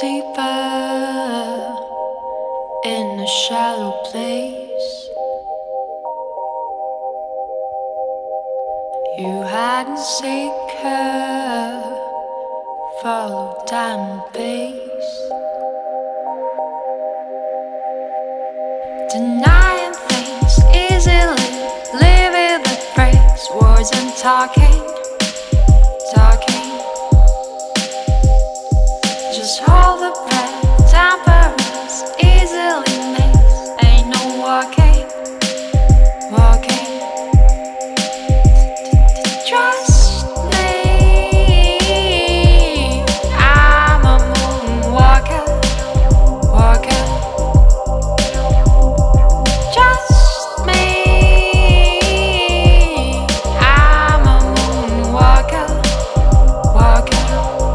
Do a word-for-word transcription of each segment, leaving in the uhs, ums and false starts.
deeper in a shallow place. You hide and seek her, follow down the base, denying things easily, living the breaks, words and talking, talking. Just hold the breath, temperance easily makes, ain't no walking, walking. Trust me, I'm a moonwalker, walker. Trust me, I'm a moonwalker, walker.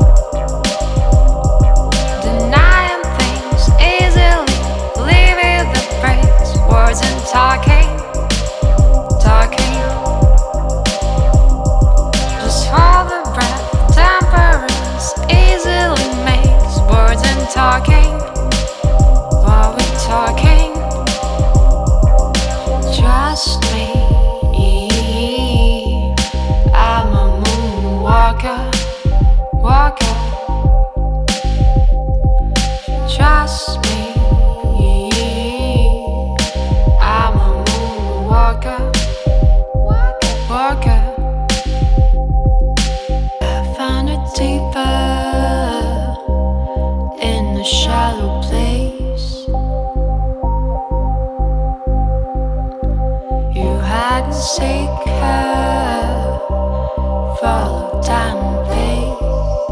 Denying things easily, leaving the breaks, words and talking, talking. Talking while we're talking. Trust me, I'm a moonwalker, walker. Trust me, I'm a moonwalker, walker. I found it deeper in a shallow place. You hide and seek her, follow down the pace,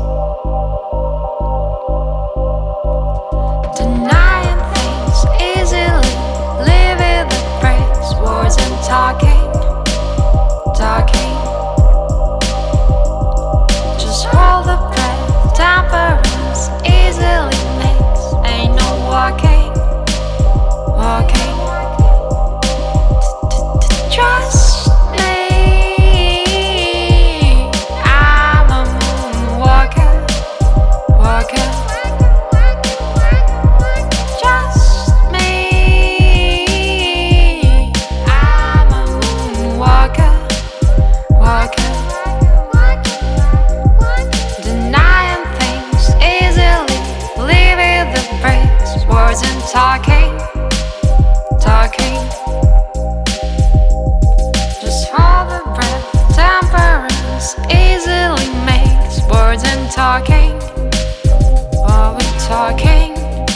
denying things easily, living the breaks, words and talking, talking. Just hold the breath, temperance easily makes, ain't no walking, walking. Trust me, I'm a moonwalker, walker. Trust me, I'm a moonwalker, walker. Denying things easily, leaving the breaks, words and talking, talking. Just hold the breath, temperance easily makes, words and talking while we're talking.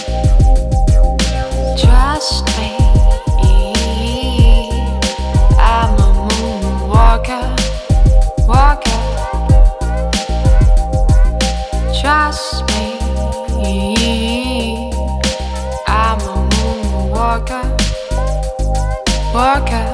Trust me, I'm a moonwalker, walker. Trust me, I'm a moonwalker, walker.